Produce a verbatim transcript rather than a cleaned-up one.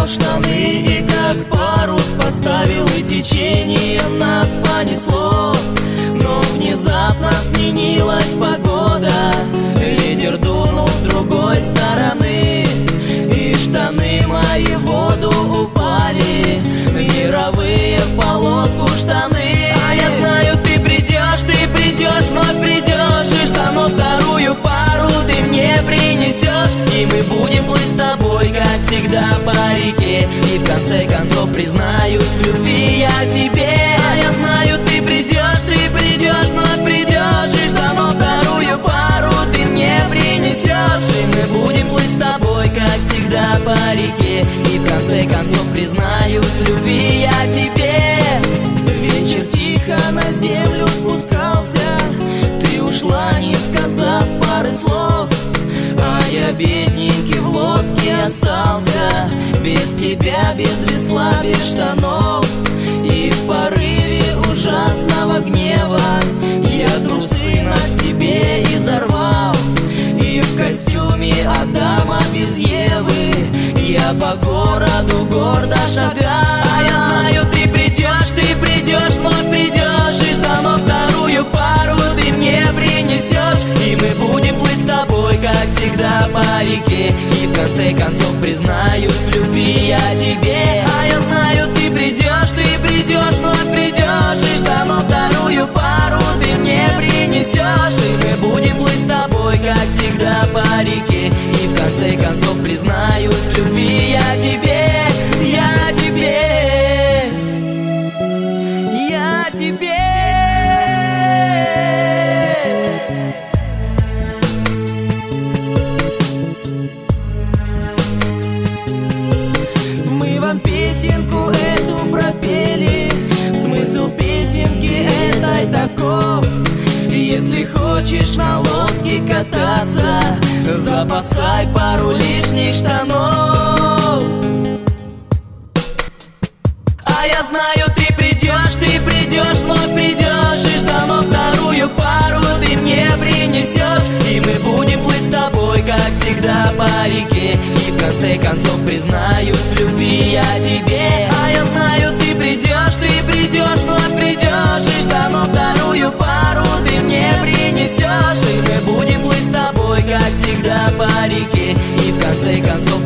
снял штаны и как парус поставил, и течением нас понесло. Но внезапно сменилась погода, ветер дунул с другой стороны, и штаны мои в воду упали, мировые в полоску штаны. А я знаю, ты придешь, ты придешь, вновь придешь, и штанов вторую пару ты мне принесешь, и мы будем плыть с тобой, как всегда, по реке. И в конце концов признаюсь в любви я тебе. А я знаю, ты придешь, ты придешь, вновь придешь, и штанов вторую пару ты мне принесешь, и мы будем плыть с тобой, как всегда, по реке. И в конце концов признаюсь в любви я тебе. Вечер тихо на землю спускался, ты ушла, не сказав пары слов, а я бедненький в лодке остался, без тебя, без весла, без штанов. И в порыве ужасного гнева я трусы на себе изорвал, и в костюме Адама без Евы я по городу гордо шагал. А я знаю, ты придешь, ты придешь, вновь придешь, и штанов вторую пару ты мне принесешь, и мы будем плыть с тобой, как всегда, по реке. И в конце концов признаюсь в любви я тебе. А я знаю, ты придешь, ты придешь, вновь придешь, и штанов вторую пару ты мне принесешь, и мы будем плыть с тобой, как всегда, по реке. И в конце концов признаюсь в любви я тебе, я тебе, я тебе. Мы вам песенку эту пропели, смысл песенки этой таков: если хочешь на лодке кататься, запасай пару лишних штанов. А я знаю, ты придешь, ты придешь, вновь придешь, и штанов вторую пару ты мне принесешь, и мы будем плыть с тобой, как всегда, по реке. И в конце концов признаюсь в любви я тебе. А я знаю, ты придешь, ты придешь, вновь придешь, и штанов вторую пару ты мне принесешь, и мы будем плыть с тобой, как всегда, по реке. И в конце концов